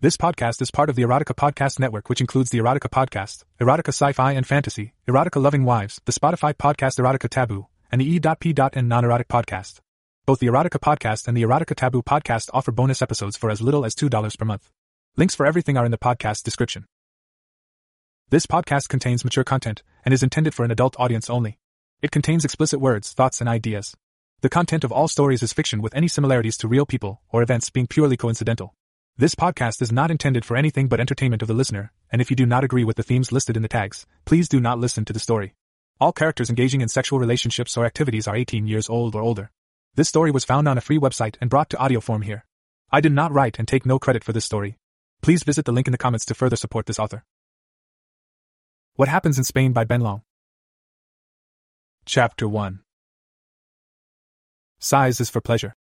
This podcast is part of the Erotica Podcast Network, which includes the Erotica Podcast, Erotica Sci-Fi and Fantasy, Erotica Loving Wives, the Spotify podcast Erotica Taboo, and the E.P.N Non-Erotic Podcast. Both the Erotica Podcast and the Erotica Taboo Podcast offer bonus episodes for as little as $2 per month. Links for everything are in the podcast description. This podcast contains mature content and is intended for an adult audience only. It contains explicit words, thoughts, and ideas. The content of all stories is fiction, with any similarities to real people or events being purely coincidental. This podcast is not intended for anything but entertainment of the listener, and if you do not agree with the themes listed in the tags, please do not listen to the story. All characters engaging in sexual relationships or activities are 18 years old or older. This story was found on a free website and brought to audio form here. I did not write and take no credit for this story. Please visit the link in the comments to further support this author. What Happens in Spain by Ben Long. Chapter 1. Size is for pleasure.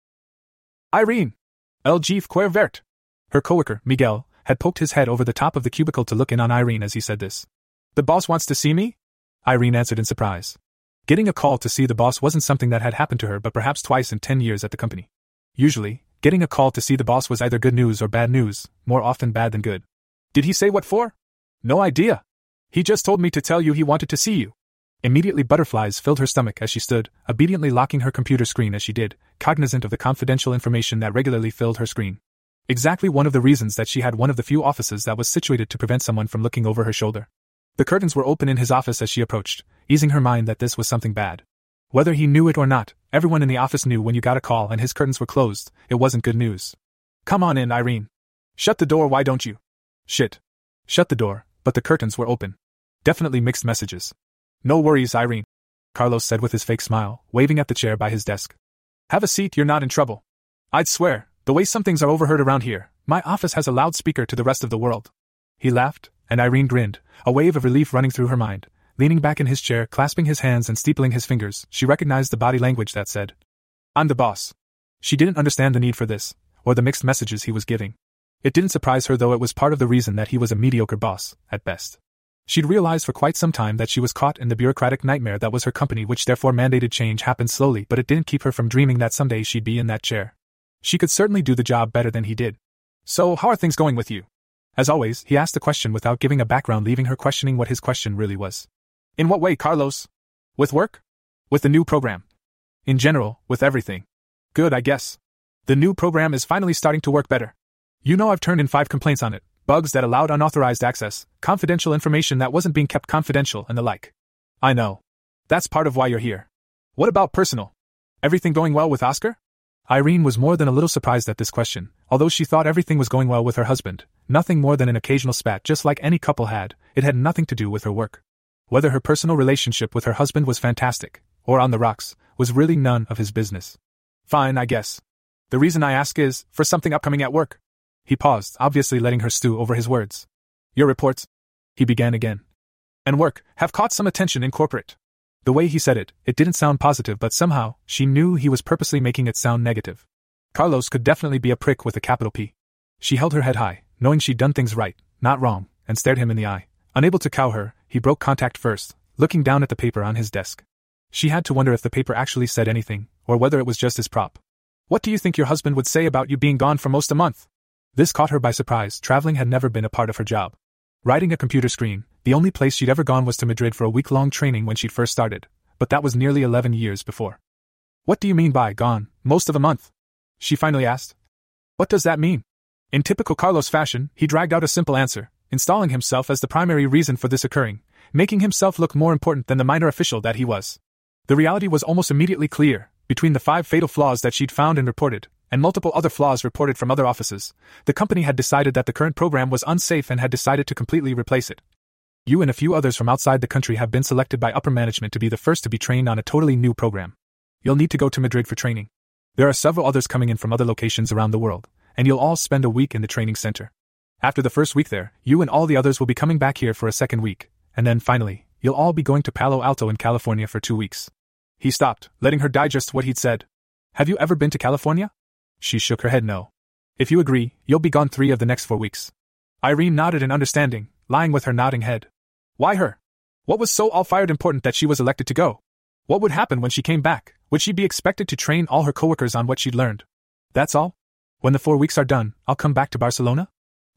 Irene! El jefe que vert! Her coworker, Miguel, had poked his head over the top of the cubicle to look in on Irene as he said this. The boss wants to see me? Irene answered in surprise. Getting a call to see the boss wasn't something that had happened to her but perhaps twice in 10 years at the company. Usually, getting a call to see the boss was either good news or bad news, more often bad than good. Did he say what for? No idea. He just told me to tell you he wanted to see you. Immediately butterflies filled her stomach as she stood, obediently locking her computer screen as she did, cognizant of the confidential information that regularly filled her screen. Exactly one of the reasons that she had one of the few offices that was situated to prevent someone from looking over her shoulder. The curtains were open in his office as she approached, easing her mind that this was something bad. Whether he knew it or not, everyone in the office knew when you got a call and his curtains were closed, it wasn't good news. Come on in, Irene. Shut the door, why don't you? Shit. Shut the door, but the curtains were open. Definitely mixed messages. No worries, Irene, Carlos said with his fake smile, waving at the chair by his desk. Have a seat, you're not in trouble. I'd swear, the way some things are overheard around here, my office has a loudspeaker to the rest of the world. He laughed, and Irene grinned, a wave of relief running through her mind. Leaning back in his chair, clasping his hands and steepling his fingers, she recognized the body language that said, I'm the boss. She didn't understand the need for this, or the mixed messages he was giving. It didn't surprise her, though it was part of the reason that he was a mediocre boss, at best. She'd realized for quite some time that she was caught in the bureaucratic nightmare that was her company, which therefore mandated change happen slowly, but it didn't keep her from dreaming that someday she'd be in that chair. She could certainly do the job better than he did. So, how are things going with you? As always, he asked the question without giving a background, leaving her questioning what his question really was. In what way, Carlos? With work? With the new program? In general, with everything. Good, I guess. The new program is finally starting to work better. You know, I've turned in 5 complaints on it. Bugs that allowed unauthorized access, confidential information that wasn't being kept confidential, and the like. I know. That's part of why you're here. What about personal? Everything going well with Oscar? Irene was more than a little surprised at this question, although she thought everything was going well with her husband. Nothing more than an occasional spat, just like any couple had. It had nothing to do with her work. Whether her personal relationship with her husband was fantastic, or on the rocks, was really none of his business. Fine, I guess. The reason I ask is, for something upcoming at work. He paused, obviously letting her stew over his words. Your reports, he began again, and work, have caught some attention in corporate. The way he said it, it didn't sound positive, but somehow, she knew he was purposely making it sound negative. Carlos could definitely be a prick with a capital P. She held her head high, knowing she'd done things right, not wrong, and stared him in the eye. Unable to cow her, he broke contact first, looking down at the paper on his desk. She had to wonder if the paper actually said anything, or whether it was just his prop. What do you think your husband would say about you being gone for most a month? This caught her by surprise. Traveling had never been a part of her job. Writing a computer screen, the only place she'd ever gone was to Madrid for a week-long training when she'd first started, but that was nearly 11 years before. What do you mean by gone, most of a month? She finally asked. What does that mean? In typical Carlos fashion, he dragged out a simple answer, installing himself as the primary reason for this occurring, making himself look more important than the minor official that he was. The reality was almost immediately clear. Between the 5 fatal flaws that she'd found and reported, and multiple other flaws reported from other offices, the company had decided that the current program was unsafe and had decided to completely replace it. You and a few others from outside the country have been selected by upper management to be the first to be trained on a totally new program. You'll need to go to Madrid for training. There are several others coming in from other locations around the world, and you'll all spend a week in the training center. After the first week there, you and all the others will be coming back here for a second week, and then finally, you'll all be going to Palo Alto in California for 2 weeks. He stopped, letting her digest what he'd said. Have you ever been to California? She shook her head no. If you agree, you'll be gone 3 of the next 4 weeks. Irene nodded in understanding, lying with her nodding head. Why her? What was so all-fired important that she was elected to go? What would happen when she came back? Would she be expected to train all her coworkers on what she'd learned? That's all? When the 4 weeks are done, I'll come back to Barcelona?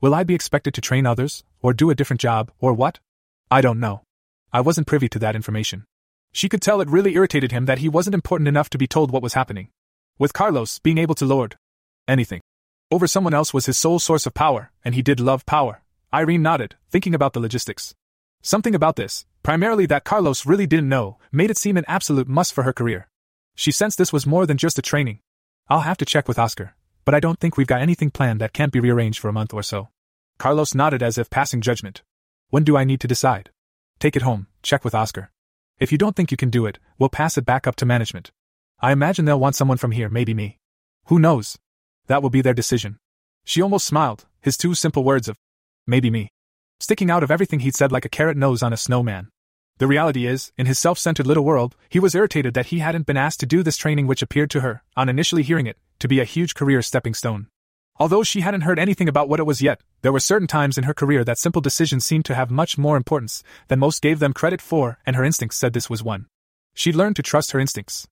Will I be expected to train others, or do a different job, or what? I don't know. I wasn't privy to that information. She could tell it really irritated him that he wasn't important enough to be told what was happening. With Carlos, being able to lord anything over someone else was his sole source of power, and he did love power. Irene nodded, thinking about the logistics. Something about this, primarily that Carlos really didn't know, made it seem an absolute must for her career. She sensed this was more than just a training. I'll have to check with Oscar, but I don't think we've got anything planned that can't be rearranged for a month or so. Carlos nodded as if passing judgment. When do I need to decide? Take it home, check with Oscar. If you don't think you can do it, we'll pass it back up to management. I imagine they'll want someone from here, maybe me. Who knows? That will be their decision. She almost smiled, his two simple words of, maybe me, sticking out of everything he'd said like a carrot nose on a snowman. The reality is, in his self-centered little world, he was irritated that he hadn't been asked to do this training which appeared to her, on initially hearing it, to be a huge career stepping stone. Although she hadn't heard anything about what it was yet, there were certain times in her career that simple decisions seemed to have much more importance than most gave them credit for, and her instincts said this was one. She'd learned to trust her instincts.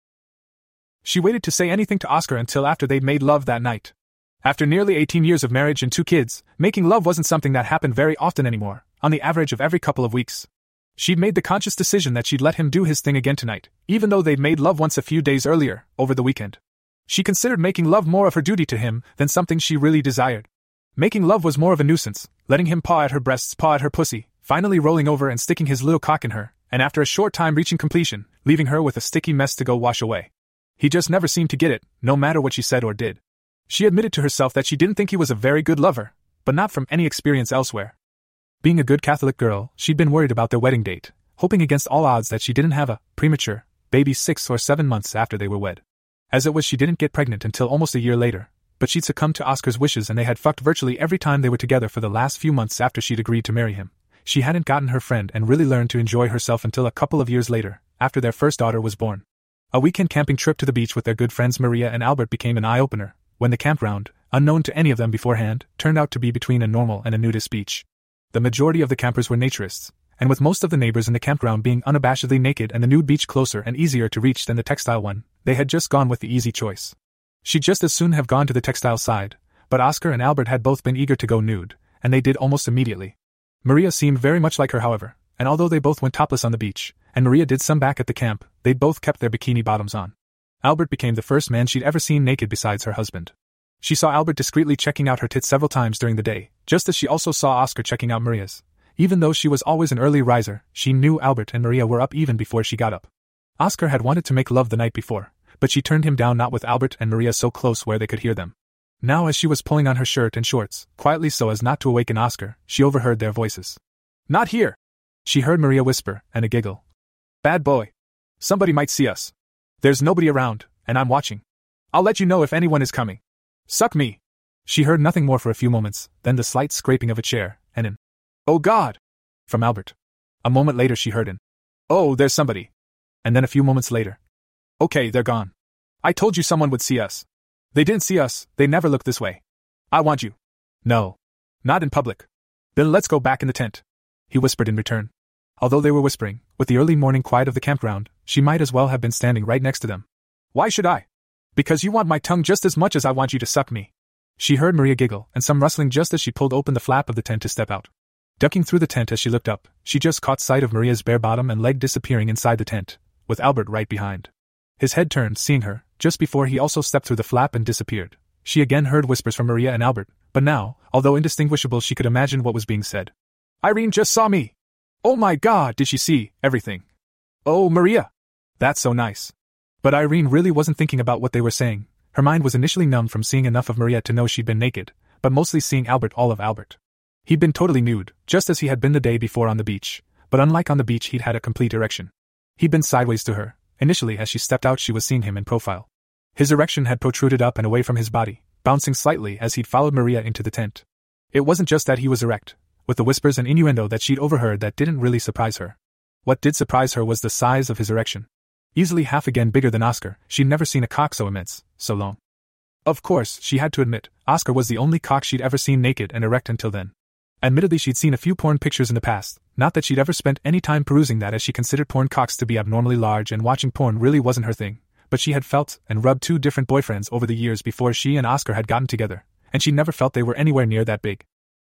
She waited to say anything to Oscar until after they'd made love that night. After nearly 18 years of marriage and 2 kids, making love wasn't something that happened very often anymore, on the average of every couple of weeks. She'd made the conscious decision that she'd let him do his thing again tonight, even though they'd made love once a few days earlier, over the weekend. She considered making love more of her duty to him than something she really desired. Making love was more of a nuisance, letting him paw at her breasts, paw at her pussy, finally rolling over and sticking his little cock in her, and after a short time reaching completion, leaving her with a sticky mess to go wash away. He just never seemed to get it, no matter what she said or did. She admitted to herself that she didn't think he was a very good lover, but not from any experience elsewhere. Being a good Catholic girl, she'd been worried about their wedding date, hoping against all odds that she didn't have a premature baby 6 or 7 months after they were wed. As it was, she didn't get pregnant until almost a year later, but she'd succumbed to Oscar's wishes and they had fucked virtually every time they were together for the last few months after she'd agreed to marry him. She hadn't gotten her friend and really learned to enjoy herself until a couple of years later, after their first daughter was born. A weekend camping trip to the beach with their good friends Maria and Albert became an eye-opener, when the campground, unknown to any of them beforehand, turned out to be between a normal and a nudist beach. The majority of the campers were naturists, and with most of the neighbors in the campground being unabashedly naked and the nude beach closer and easier to reach than the textile one, they had just gone with the easy choice. She'd just as soon have gone to the textile side, but Oscar and Albert had both been eager to go nude, and they did almost immediately. Maria seemed very much like her, however, and although they both went topless on the beach, and Maria did some back at the camp, they'd both kept their bikini bottoms on. Albert became the first man she'd ever seen naked besides her husband. She saw Albert discreetly checking out her tits several times during the day, just as she also saw Oscar checking out Maria's. Even though she was always an early riser, she knew Albert and Maria were up even before she got up. Oscar had wanted to make love the night before, but she turned him down, not with Albert and Maria so close where they could hear them. Now, as she was pulling on her shirt and shorts, quietly so as not to awaken Oscar, she overheard their voices. "Not here!" She heard Maria whisper, and a giggle. "Bad boy. Somebody might see us. There's nobody around, and I'm watching. I'll let you know if anyone is coming. Suck me." She heard nothing more for a few moments, then the slight scraping of a chair, and an "Oh God!" from Albert. A moment later she heard an "Oh, there's somebody." And then a few moments later, "Okay, they're gone. I told you someone would see us. They didn't see us, they never looked this way. I want you." "No. Not in public." "Then let's go back in the tent," he whispered in return. Although they were whispering, with the early morning quiet of the campground, she might as well have been standing right next to them. "Why should I?" "Because you want my tongue just as much as I want you to suck me." She heard Maria giggle and some rustling just as she pulled open the flap of the tent to step out. Ducking through the tent as she looked up, she just caught sight of Maria's bare bottom and leg disappearing inside the tent, with Albert right behind. His head turned, seeing her, just before he also stepped through the flap and disappeared. She again heard whispers from Maria and Albert, but now, although indistinguishable, she could imagine what was being said. "Irene just saw me! Oh my God, did she see everything? Oh, Maria! That's so nice." But Irene really wasn't thinking about what they were saying. Her mind was initially numbed from seeing enough of Maria to know she'd been naked, but mostly seeing Albert, all of Albert. He'd been totally nude, just as he had been the day before on the beach, but unlike on the beach he'd had a complete erection. He'd been sideways to her. Initially as she stepped out she was seeing him in profile. His erection had protruded up and away from his body, bouncing slightly as he'd followed Maria into the tent. It wasn't just that he was erect, with the whispers and innuendo that she'd overheard that didn't really surprise her. What did surprise her was the size of his erection. Easily half again bigger than Oscar, she'd never seen a cock so immense, so long. Of course, she had to admit, Oscar was the only cock she'd ever seen naked and erect until then. Admittedly she'd seen a few porn pictures in the past, not that she'd ever spent any time perusing that, as she considered porn cocks to be abnormally large and watching porn really wasn't her thing, but she had felt and rubbed 2 different boyfriends over the years before she and Oscar had gotten together, and she never felt they were anywhere near that big.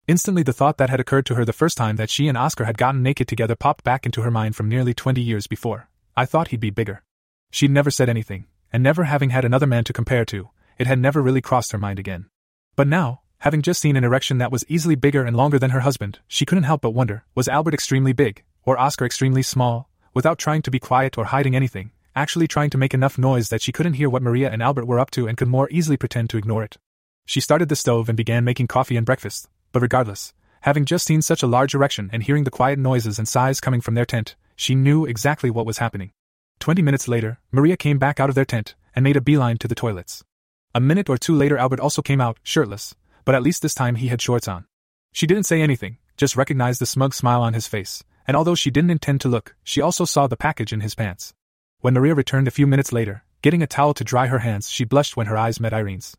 Instantly the thought that had occurred to her the first time that she and Oscar had gotten naked together popped back into her mind from nearly 20 years before. I thought he'd be bigger. She'd never said anything, and never having had another man to compare to, it had never really crossed her mind again. But now, having just seen an erection that was easily bigger and longer than her husband, she couldn't help but wonder, was Albert extremely big, or Oscar extremely small? Without trying to be quiet or hiding anything, actually trying to make enough noise that she couldn't hear what Maria and Albert were up to and could more easily pretend to ignore it. She started the stove and began making coffee and breakfast, but regardless, having just seen such a large erection and hearing the quiet noises and sighs coming from their tent, she knew exactly what was happening. 20 minutes later, Maria came back out of their tent and made a beeline to the toilets. A minute or two later Albert also came out, shirtless, but at least this time he had shorts on. She didn't say anything, just recognized the smug smile on his face, and although she didn't intend to look, she also saw the package in his pants. When Maria returned a few minutes later, getting a towel to dry her hands, she blushed when her eyes met Irene's.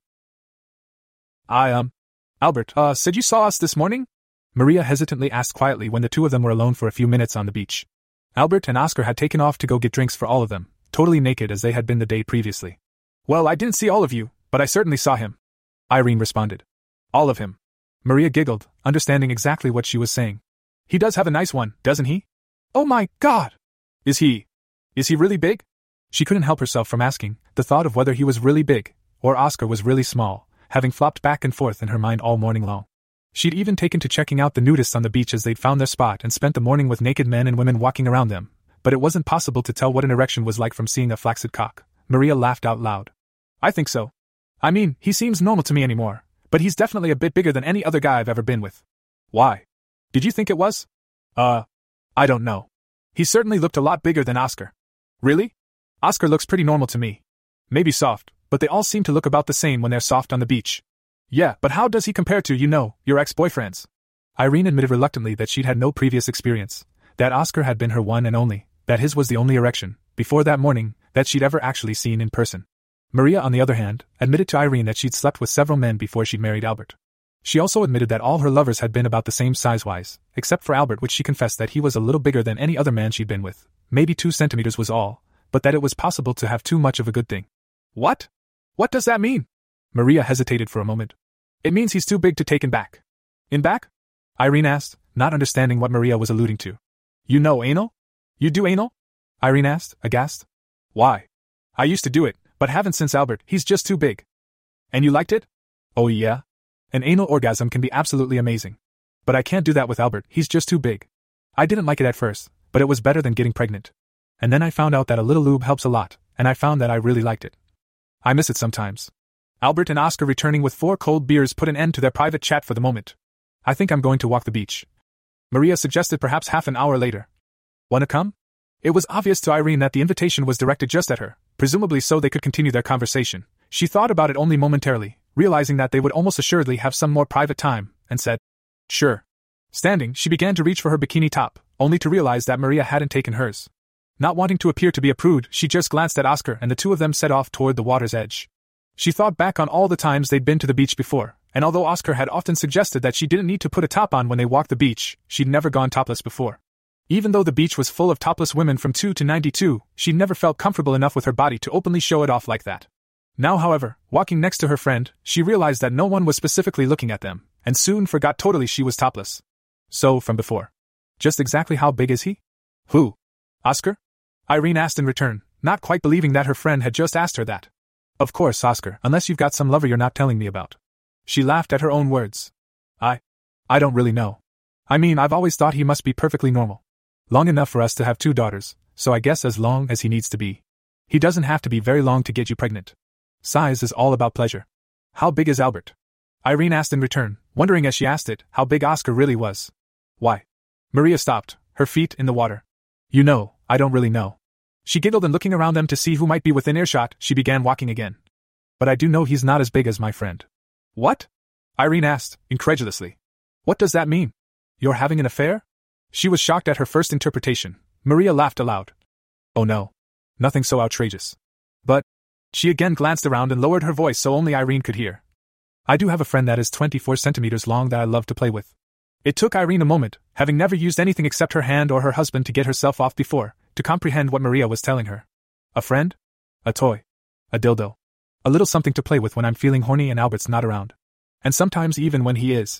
Albert, said you saw us this morning? Maria hesitantly asked quietly when the two of them were alone for a few minutes on the beach. Albert and Oscar had taken off to go get drinks for all of them, totally naked as they had been the day previously. Well, I didn't see all of you, but I certainly saw him, Irene responded. All of him. Maria giggled, understanding exactly what she was saying. He does have a nice one, doesn't he? Oh my God! Is he really big? She couldn't help herself from asking, the thought of whether he was really big, or Oscar was really small, having flopped back and forth in her mind all morning long. She'd even taken to checking out the nudists on the beach as they'd found their spot and spent the morning with naked men and women walking around them, but it wasn't possible to tell what an erection was like from seeing a flaccid cock. Maria laughed out loud. I think so. I mean, he seems normal to me anymore, but he's definitely a bit bigger than any other guy I've ever been with. Why? Did you think it was? I don't know. He certainly looked a lot bigger than Oscar. Really? Oscar looks pretty normal to me. Maybe soft, but they all seem to look about the same when they're soft on the beach. Yeah, but how does he compare to, your ex-boyfriends? Irene admitted reluctantly that she'd had no previous experience, that Oscar had been her one and only, that his was the only erection, before that morning, that she'd ever actually seen in person. Maria, on the other hand, admitted to Irene that she'd slept with several men before she'd married Albert. She also admitted that all her lovers had been about the same size-wise, except for Albert, which she confessed that he was a little bigger than any other man she'd been with. Maybe 2 centimeters was all, but that it was possible to have too much of a good thing. What? What does that mean? Maria hesitated for a moment. It means he's too big to take in back. In back? Irene asked, not understanding what Maria was alluding to. You know anal? You do anal? Irene asked, aghast. Why? I used to do it, but haven't since Albert. He's just too big. And you liked it? Oh yeah. An anal orgasm can be absolutely amazing. But I can't do that with Albert, he's just too big. I didn't like it at first, but it was better than getting pregnant. And then I found out that a little lube helps a lot, and I found that I really liked it. I miss it sometimes. Albert and Oscar, returning with 4 cold beers, put an end to their private chat for the moment. I think I'm going to walk the beach, Maria suggested, perhaps half an hour later. Wanna come? It was obvious to Irene that the invitation was directed just at her, presumably so they could continue their conversation. She thought about it only momentarily, realizing that they would almost assuredly have some more private time, and said, "Sure." Standing, she began to reach for her bikini top, only to realize that Maria hadn't taken hers. Not wanting to appear to be a prude, she just glanced at Oscar, and the two of them set off toward the water's edge. She thought back on all the times they'd been to the beach before, and although Oscar had often suggested that she didn't need to put a top on when they walked the beach, she'd never gone topless before. Even though the beach was full of topless women from 2 to 92, she'd never felt comfortable enough with her body to openly show it off like that. Now, however, walking next to her friend, she realized that no one was specifically looking at them, and soon forgot totally she was topless. So, from before. Just exactly how big is he? Who? Oscar? Irene asked in return, not quite believing that her friend had just asked her that. Of course, Oscar, unless you've got some lover you're not telling me about. She laughed at her own words. I don't really know. I mean, I've always thought he must be perfectly normal. Long enough for us to have 2 daughters, so I guess as long as he needs to be. He doesn't have to be very long to get you pregnant. Size is all about pleasure. How big is Albert? Irene asked in return, wondering as she asked it, how big Oscar really was. Why? Maria stopped, her feet in the water. You know, I don't really know. She giggled, and looking around them to see who might be within earshot, she began walking again. But I do know he's not as big as my friend. What? Irene asked, incredulously. What does that mean? You're having an affair? She was shocked at her first interpretation. Maria laughed aloud. Oh no. Nothing so outrageous. But, she again glanced around and lowered her voice so only Irene could hear. I do have a friend that is 24 centimeters long that I love to play with. It took Irene a moment, having never used anything except her hand or her husband to get herself off before, to comprehend what Maria was telling her. A friend? A toy. A dildo. A little something to play with when I'm feeling horny and Albert's not around. And sometimes even when he is.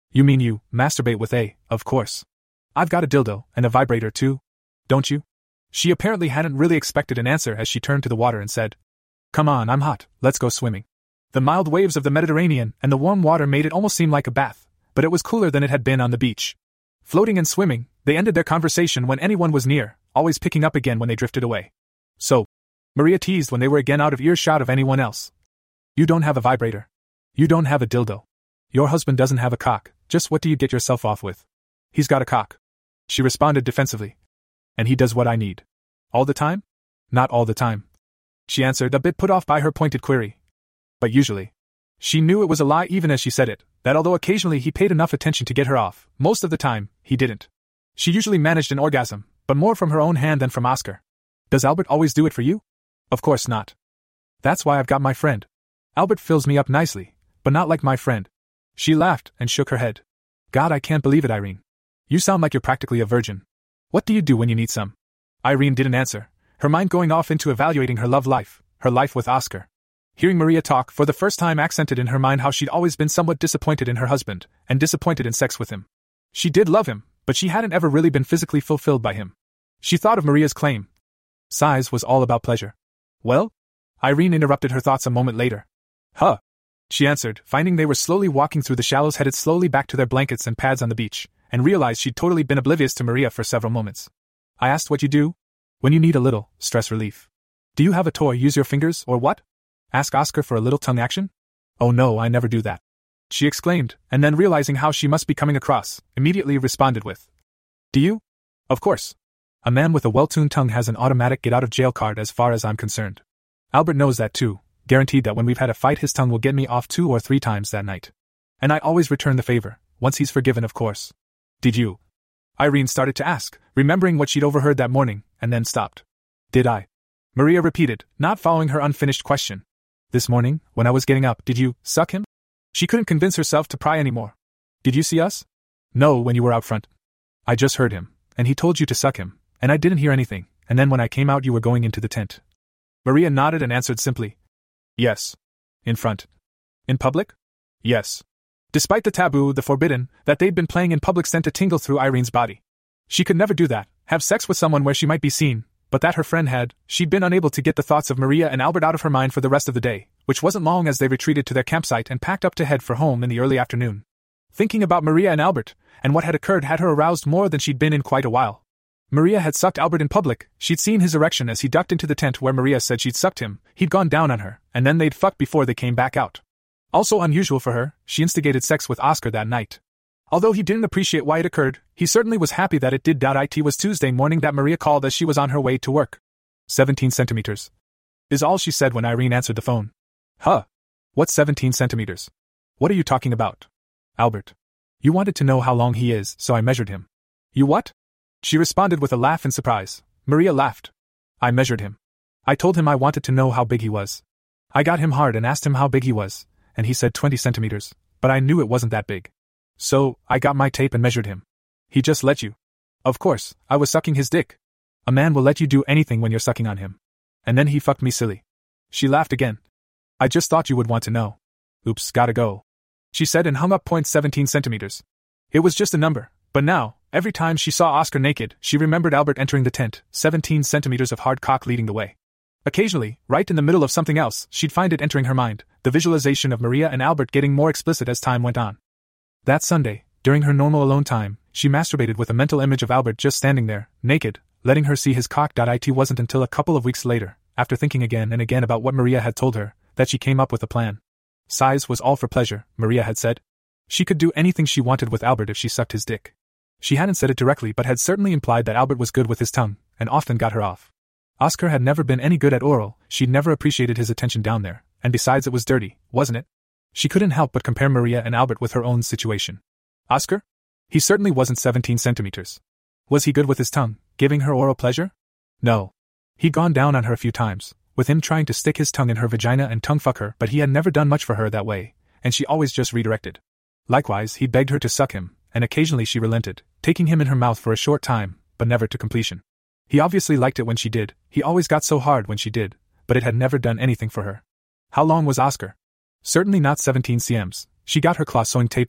You mean you masturbate with of course. I've got a dildo and a vibrator too. Don't you? She apparently hadn't really expected an answer as she turned to the water and said, Come on, I'm hot, let's go swimming. The mild waves of the Mediterranean and the warm water made it almost seem like a bath, but it was cooler than it had been on the beach. Floating and swimming, they ended their conversation when anyone was near, always picking up again when they drifted away. So, Maria teased when they were again out of earshot of anyone else. You don't have a vibrator. You don't have a dildo. Your husband doesn't have a cock, just what do you get yourself off with? He's got a cock. She responded defensively. And he does what I need. All the time? Not all the time. She answered, a bit put off by her pointed query. But usually. She knew it was a lie even as she said it, that although occasionally he paid enough attention to get her off, most of the time, he didn't. She usually managed an orgasm, but more from her own hand than from Oscar. Does Albert always do it for you? Of course not. That's why I've got my friend. Albert fills me up nicely, but not like my friend. She laughed and shook her head. God, I can't believe it, Irene. You sound like you're practically a virgin. What do you do when you need some? Irene didn't answer, her mind going off into evaluating her love life, her life with Oscar. Hearing Maria talk for the first time accented in her mind how she'd always been somewhat disappointed in her husband, and disappointed in sex with him. She did love him, but she hadn't ever really been physically fulfilled by him. She thought of Maria's claim. Size was all about pleasure. Well? Irene interrupted her thoughts a moment later. Huh. She answered, finding they were slowly walking through the shallows headed slowly back to their blankets and pads on the beach, and realized she'd totally been oblivious to Maria for several moments. I asked what you do? When you need a little stress relief. Do you have a toy, use your fingers, or what? Ask Oscar for a little tongue action? Oh no, I never do that. She exclaimed, and then realizing how she must be coming across, immediately responded with. Do you? Of course. A man with a well-tuned tongue has an automatic get-out-of-jail card as far as I'm concerned. Albert knows that too, guaranteed that when we've had a fight his tongue will get me off 2 or 3 times that night. And I always return the favor, once he's forgiven of course. Did you? Irene started to ask, remembering what she'd overheard that morning, and then stopped. Did I? Maria repeated, not following her unfinished question. This morning, when I was getting up, did you suck him? She couldn't convince herself to pry anymore. Did you see us? No, when you were out front. I just heard him, and he told you to suck him, and I didn't hear anything, and then when I came out you were going into the tent. Maria nodded and answered simply. Yes. In front. In public? Yes. Despite the taboo, the forbidden, that they'd been playing in public sent a tingle through Irene's body. She could never do that, have sex with someone where she might be seen, but that her friend had, she'd been unable to get the thoughts of Maria and Albert out of her mind for the rest of the day, which wasn't long as they retreated to their campsite and packed up to head for home in the early afternoon. Thinking about Maria and Albert, and what had occurred had her aroused more than she'd been in quite a while. Maria had sucked Albert in public, she'd seen his erection as he ducked into the tent where Maria said she'd sucked him, he'd gone down on her, and then they'd fucked before they came back out. Also unusual for her, she instigated sex with Oscar that night. Although he didn't appreciate why it occurred, he certainly was happy that it did. It was Tuesday morning that Maria called as she was on her way to work. 17 centimeters. Is all she said when Irene answered the phone. Huh? What's 17 centimeters? What are you talking about? Albert. You wanted to know how long he is, so I measured him. You what? She responded with a laugh in surprise. Maria laughed. I measured him. I told him I wanted to know how big he was. I got him hard and asked him how big he was, and he said 20 centimeters, but I knew it wasn't that big. So, I got my tape and measured him. He just let you. Of course, I was sucking his dick. A man will let you do anything when you're sucking on him. And then he fucked me silly. She laughed again. I just thought you would want to know. Oops, gotta go. She said and hung up. 17 centimeters. It was just a number, but now, every time she saw Oscar naked, she remembered Albert entering the tent, 17 centimeters of hard cock leading the way. Occasionally, right in the middle of something else, she'd find it entering her mind, the visualization of Maria and Albert getting more explicit as time went on. That Sunday, during her normal alone time, she masturbated with a mental image of Albert just standing there, naked, letting her see his cock. It wasn't until a couple of weeks later, after thinking again and again about what Maria had told her, that she came up with a plan. Size was all for pleasure, Maria had said. She could do anything she wanted with Albert if she sucked his dick. She hadn't said it directly but had certainly implied that Albert was good with his tongue, and often got her off. Oscar had never been any good at oral, she'd never appreciated his attention down there, and besides it was dirty, wasn't it? She couldn't help but compare Maria and Albert with her own situation. Oscar? He certainly wasn't 17 centimeters. Was he good with his tongue, giving her oral pleasure? No. He'd gone down on her a few times, with him trying to stick his tongue in her vagina and tongue fuck her, but he had never done much for her that way, and she always just redirected. Likewise, he'd begged her to suck him, and occasionally she relented, taking him in her mouth for a short time, but never to completion. He obviously liked it when she did, he always got so hard when she did, but it had never done anything for her. How long was Oscar? Certainly not 17 cms. She got her claw sewing tape out,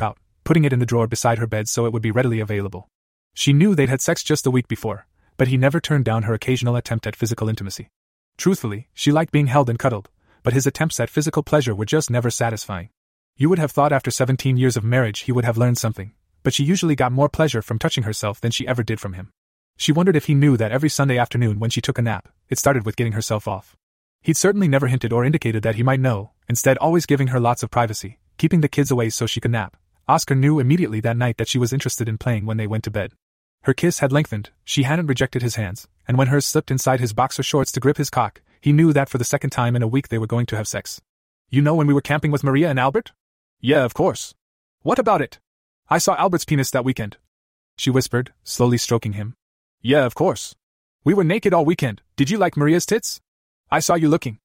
putting it in the drawer beside her bed so it would be readily available. She knew they'd had sex just the week before, but he never turned down her occasional attempt at physical intimacy. Truthfully, she liked being held and cuddled, but his attempts at physical pleasure were just never satisfying. You would have thought after 17 years of marriage he would have learned something, but she usually got more pleasure from touching herself than she ever did from him. She wondered if he knew that every Sunday afternoon when she took a nap, it started with getting herself off. He'd certainly never hinted or indicated that he might know, instead always giving her lots of privacy, keeping the kids away so she could nap. Oscar knew immediately that night that she was interested in playing when they went to bed. Her kiss had lengthened, she hadn't rejected his hands, and when hers slipped inside his boxer shorts to grip his cock, he knew that for the second time in a week they were going to have sex. You know when we were camping with Maria and Albert? Yeah, of course. What about it? I saw Albert's penis that weekend. She whispered, slowly stroking him. Yeah, of course. We were naked all weekend. Did you like Maria's tits? I saw you looking.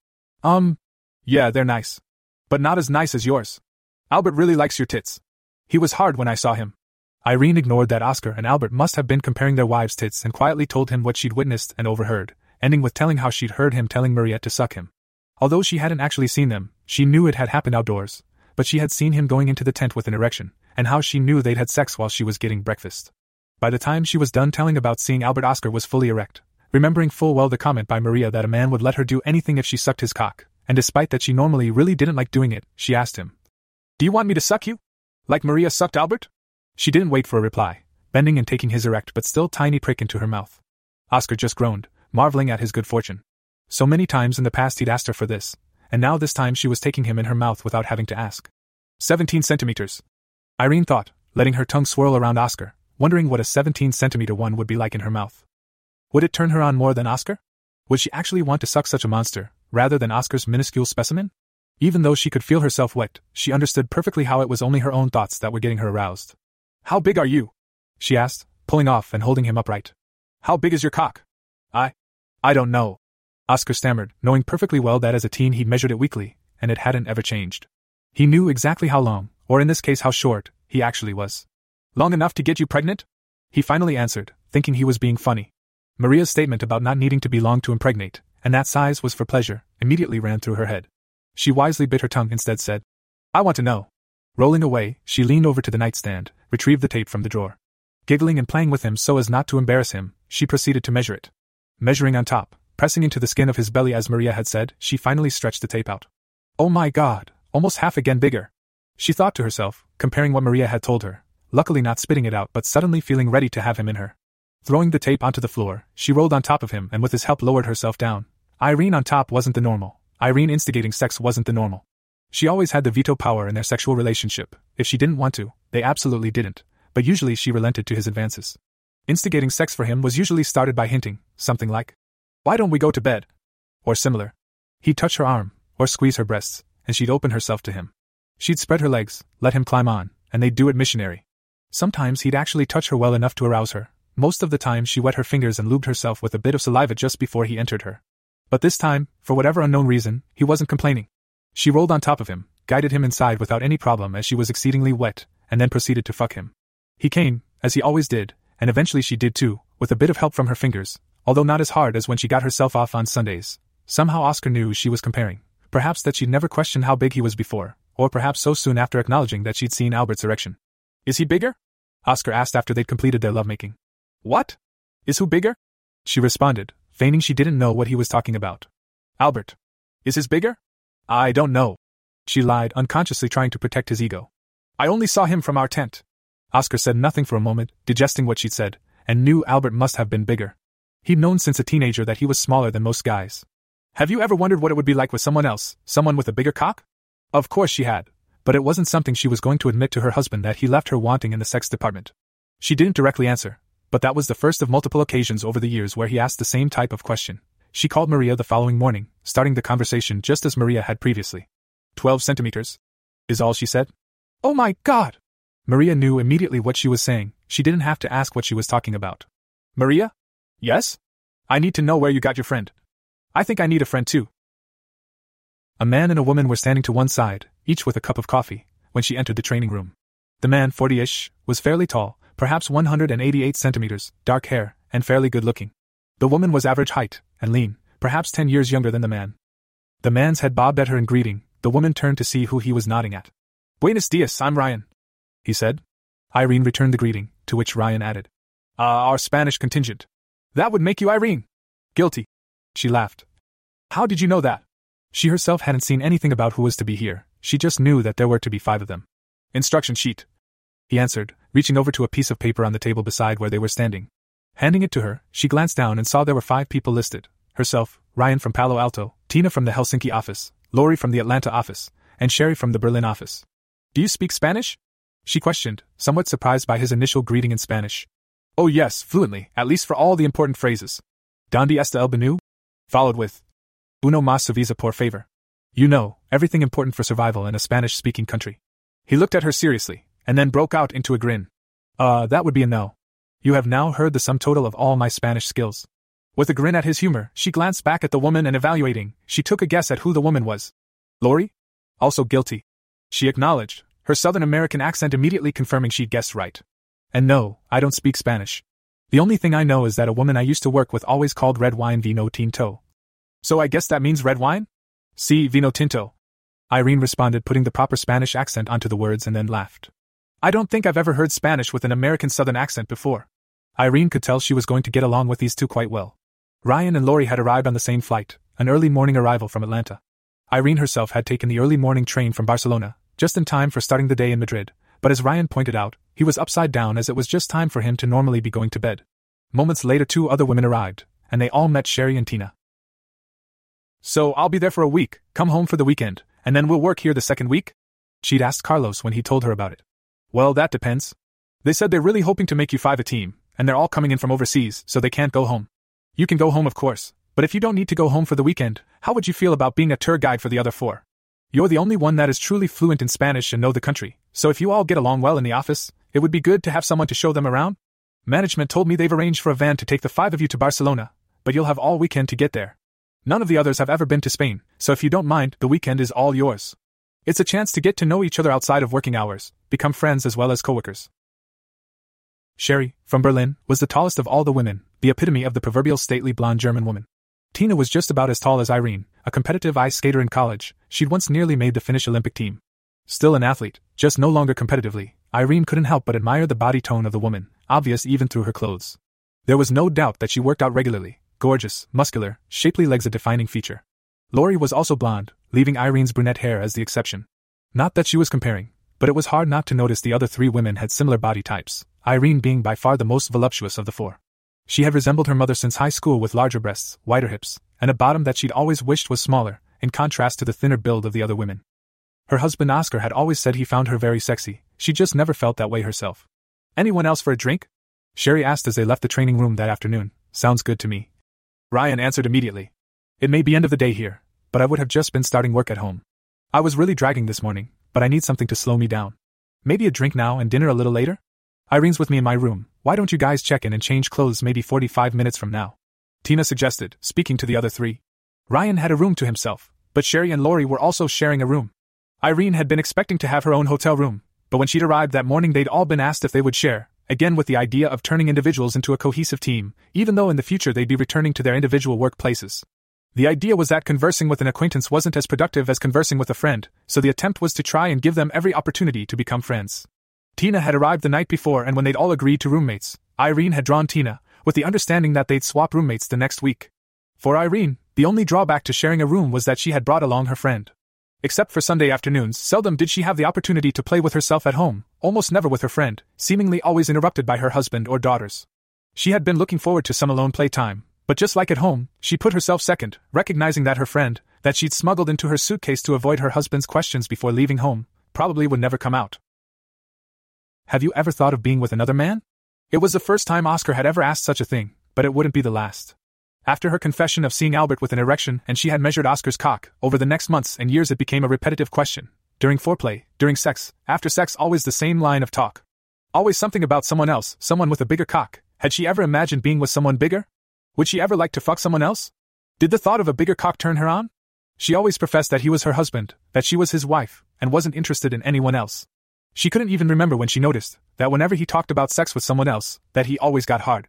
Yeah, they're nice. But not as nice as yours. Albert really likes your tits. He was hard when I saw him. Irene ignored that Oscar and Albert must have been comparing their wives' tits and quietly told him what she'd witnessed and overheard, ending with telling how she'd heard him telling Maria to suck him. Although she hadn't actually seen them, she knew it had happened outdoors, but she had seen him going into the tent with an erection, and how she knew they'd had sex while she was getting breakfast. By the time she was done telling about seeing Albert, Oscar was fully erect, remembering full well the comment by Maria that a man would let her do anything if she sucked his cock, and despite that she normally really didn't like doing it, she asked him, "Do you want me to suck you? Like Maria sucked Albert?" She didn't wait for a reply, bending and taking his erect but still tiny prick into her mouth. Oscar just groaned, marveling at his good fortune. So many times in the past he'd asked her for this, and now this time she was taking him in her mouth without having to ask. 17 centimeters. Irene thought, letting her tongue swirl around Oscar, wondering what a 17-centimeter one would be like in her mouth. Would it turn her on more than Oscar? Would she actually want to suck such a monster, rather than Oscar's minuscule specimen? Even though she could feel herself wet, she understood perfectly how it was only her own thoughts that were getting her aroused. How big are you? She asked, pulling off and holding him upright. How big is your cock? I don't know. Oscar stammered, knowing perfectly well that as a teen he'd measured it weekly, and it hadn't ever changed. He knew exactly how long, or in this case how short, he actually was. Long enough to get you pregnant? He finally answered, thinking he was being funny. Maria's statement about not needing to be long to impregnate, and that size was for pleasure, immediately ran through her head. She wisely bit her tongue instead said, I want to know. Rolling away, she leaned over to the nightstand, retrieved the tape from the drawer. Giggling and playing with him so as not to embarrass him, she proceeded to measure it. Measuring on top, pressing into the skin of his belly as Maria had said, she finally stretched the tape out. Oh my God, almost half again bigger. She thought to herself, comparing what Maria had told her, luckily not spitting it out but suddenly feeling ready to have him in her. Throwing the tape onto the floor, she rolled on top of him and with his help lowered herself down. Irene on top wasn't the normal. Irene instigating sex wasn't the normal. She always had the veto power in their sexual relationship. If she didn't want to, they absolutely didn't, but usually she relented to his advances. Instigating sex for him was usually started by hinting, something like, why don't we go to bed? Or similar. He'd touch her arm, or squeeze her breasts, and she'd open herself to him. She'd spread her legs, let him climb on, and they'd do it missionary. Sometimes he'd actually touch her well enough to arouse her. Most of the time she wet her fingers and lubed herself with a bit of saliva just before he entered her. But this time, for whatever unknown reason, he wasn't complaining. She rolled on top of him, guided him inside without any problem as she was exceedingly wet, and then proceeded to fuck him. He came, as he always did, and eventually she did too, with a bit of help from her fingers, although not as hard as when she got herself off on Sundays. Somehow Oscar knew she was comparing. Perhaps that she'd never questioned how big he was before, or perhaps so soon after acknowledging that she'd seen Albert's erection. Is he bigger? Oscar asked after they'd completed their lovemaking. What? Is who bigger? She responded, feigning she didn't know what he was talking about. Albert. Is his bigger? I don't know. She lied, unconsciously trying to protect his ego. I only saw him from our tent. Oscar said nothing for a moment, digesting what she'd said, and knew Albert must have been bigger. He'd known since a teenager that he was smaller than most guys. Have you ever wondered what it would be like with someone else, someone with a bigger cock? Of course she had, but it wasn't something she was going to admit to her husband that he left her wanting in the sex department. She didn't directly answer, but that was the first of multiple occasions over the years where he asked the same type of question. She called Maria the following morning, starting the conversation just as Maria had previously. 12 centimeters. Is all she said. Oh my God! Maria knew immediately what she was saying. She didn't have to ask what she was talking about. Maria? Yes? I need to know where you got your friend. I think I need a friend too. A man and a woman were standing to one side, each with a cup of coffee, when she entered the training room. The man, 40-ish, was fairly tall, perhaps 188 centimeters, dark hair, and fairly good-looking. The woman was average height, and lean, perhaps 10 years younger than the man. The man's head bobbed at her in greeting. The woman turned to see who he was nodding at. Buenos dias, I'm Ryan, he said, Irene returned the greeting, to which Ryan added, Our Spanish contingent. That would make you Irene. Guilty. She laughed. How did you know that? She herself hadn't seen anything about who was to be here, she just knew that there were to be 5 of them. Instruction sheet. He answered, reaching over to a piece of paper on the table beside where they were standing. Handing it to her, she glanced down and saw there were 5 people listed. Herself, Ryan from Palo Alto, Tina from the Helsinki office, Lori from the Atlanta office, and Sherry from the Berlin office. Do you speak Spanish? She questioned, somewhat surprised by his initial greeting in Spanish. Oh yes, fluently, at least for all the important phrases. ¿Dónde está el menú? Followed with Uno más cerveza por favor. You know, everything important for survival in a Spanish-speaking country. He looked at her seriously, and then broke out into a grin. That would be a no. You have now heard the sum total of all my Spanish skills. With a grin at his humor, she glanced back at the woman and evaluating, she took a guess at who the woman was. Lori? Also guilty. She acknowledged, her Southern American accent immediately confirming she'd guessed right. And no, I don't speak Spanish. The only thing I know is that a woman I used to work with always called red wine vino tinto. So I guess that means red wine? Sí, vino tinto. Irene responded, putting the proper Spanish accent onto the words, and then laughed. I don't think I've ever heard Spanish with an American Southern accent before. Irene could tell she was going to get along with these two quite well. Ryan and Lori had arrived on the same flight, an early morning arrival from Atlanta. Irene herself had taken the early morning train from Barcelona, just in time for starting the day in Madrid, but as Ryan pointed out, he was upside down as it was just time for him to normally be going to bed. Moments later 2 other women arrived, and they all met Sherry and Tina. So I'll be there for a week, come home for the weekend, and then we'll work here the second week? She'd asked Carlos when he told her about it. Well, that depends. They said they're really hoping to make you 5 a team, and they're all coming in from overseas, so they can't go home. You can go home of course, but if you don't need to go home for the weekend, how would you feel about being a tour guide for the other 4? You're the only one that is truly fluent in Spanish and know the country, so if you all get along well in the office, it would be good to have someone to show them around. Management told me they've arranged for a van to take the 5 of you to Barcelona, but you'll have all weekend to get there. None of the others have ever been to Spain, so if you don't mind, the weekend is all yours. It's a chance to get to know each other outside of working hours, become friends as well as coworkers. Sherry, from Berlin, was the tallest of all the women, the epitome of the proverbial stately blonde German woman. Tina was just about as tall as Irene, a competitive ice skater in college. She'd once nearly made the Finnish Olympic team. Still an athlete, just no longer competitively, Irene couldn't help but admire the body tone of the woman, obvious even through her clothes. There was no doubt that she worked out regularly, gorgeous, muscular, shapely legs a defining feature. Lori was also blonde, leaving Irene's brunette hair as the exception. Not that she was comparing, but it was hard not to notice the other 3 women had similar body types, Irene being by far the most voluptuous of the 4. She had resembled her mother since high school with larger breasts, wider hips, and a bottom that she'd always wished was smaller, in contrast to the thinner build of the other women. Her husband Oscar had always said he found her very sexy, she just never felt that way herself. Anyone else for a drink? Sherry asked as they left the training room that afternoon. Sounds good to me. Ryan answered immediately. It may be end of the day here, but I would have just been starting work at home. I was really dragging this morning, but I need something to slow me down. Maybe a drink now and dinner a little later? Irene's with me in my room, why don't you guys check in and change clothes maybe 45 minutes from now? Tina suggested, speaking to the other 3. Ryan had a room to himself, but Sherry and Lori were also sharing a room. Irene had been expecting to have her own hotel room, but when she'd arrived that morning they'd all been asked if they would share, again with the idea of turning individuals into a cohesive team, even though in the future they'd be returning to their individual workplaces. The idea was that conversing with an acquaintance wasn't as productive as conversing with a friend, so the attempt was to try and give them every opportunity to become friends. Tina had arrived the night before, and when they'd all agreed to roommates, Irene had drawn Tina, with the understanding that they'd swap roommates the next week. For Irene, the only drawback to sharing a room was that she had brought along her friend. Except for Sunday afternoons, seldom did she have the opportunity to play with herself at home, almost never with her friend, seemingly always interrupted by her husband or daughters. She had been looking forward to some alone playtime, but just like at home, she put herself second, recognizing that her friend, that she'd smuggled into her suitcase to avoid her husband's questions before leaving home, probably would never come out. Have you ever thought of being with another man? It was the first time Oscar had ever asked such a thing, but it wouldn't be the last. After her confession of seeing Albert with an erection and she had measured Oscar's cock, over the next months and years it became a repetitive question. During foreplay, during sex, after sex, always the same line of talk. Always something about someone else, someone with a bigger cock. Had she ever imagined being with someone bigger? Would she ever like to fuck someone else? Did the thought of a bigger cock turn her on? She always professed that he was her husband, that she was his wife, and wasn't interested in anyone else. She couldn't even remember when she noticed that whenever he talked about sex with someone else, that he always got hard.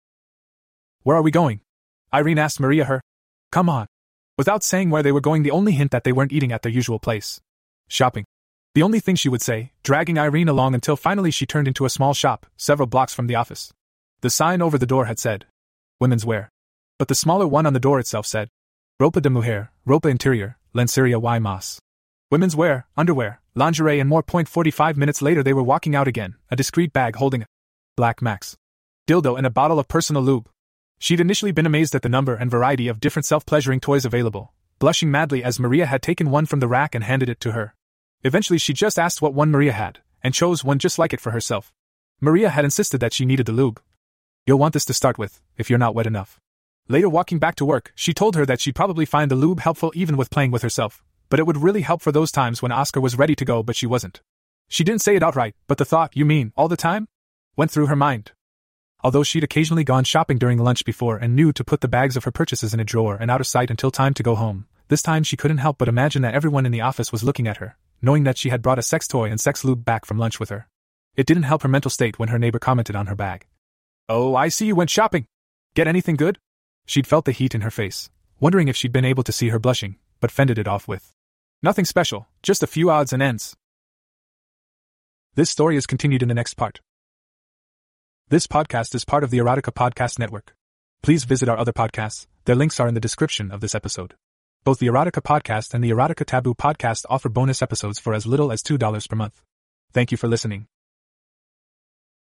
Where are we going? Irene asked Maria her. Come on. Without saying where they were going, the only hint that they weren't eating at their usual place. Shopping. The only thing she would say, dragging Irene along until finally she turned into a small shop, several blocks from the office. The sign over the door had said, Women's Wear. But the smaller one on the door itself said, Ropa de Mujer, Ropa Interior, Lenceria y Mas. Women's wear, underwear, lingerie and more. 45 minutes later they were walking out again, a discreet bag holding a Black Max dildo and a bottle of personal lube. She'd initially been amazed at the number and variety of different self-pleasuring toys available, blushing madly as Maria had taken one from the rack and handed it to her. Eventually she just asked what one Maria had, and chose one just like it for herself. Maria had insisted that she needed the lube. You'll want this to start with, if you're not wet enough. Later walking back to work, she told her that she'd probably find the lube helpful even with playing with herself, but it would really help for those times when Oscar was ready to go but she wasn't. She didn't say it outright, but the thought, you mean, all the time? Went through her mind. Although she'd occasionally gone shopping during lunch before and knew to put the bags of her purchases in a drawer and out of sight until time to go home, this time she couldn't help but imagine that everyone in the office was looking at her, knowing that she had brought a sex toy and sex lube back from lunch with her. It didn't help her mental state when her neighbor commented on her bag. Oh, I see you went shopping. Get anything good? She'd felt the heat in her face, wondering if she'd been able to see her blushing, but fended it off with, nothing special, just a few odds and ends. This story is continued in the next part. This podcast is part of the Erotica Podcast Network. Please visit our other podcasts, their links are in the description of this episode. Both the Erotica Podcast and the Erotica Taboo Podcast offer bonus episodes for as little as $2 per month. Thank you for listening.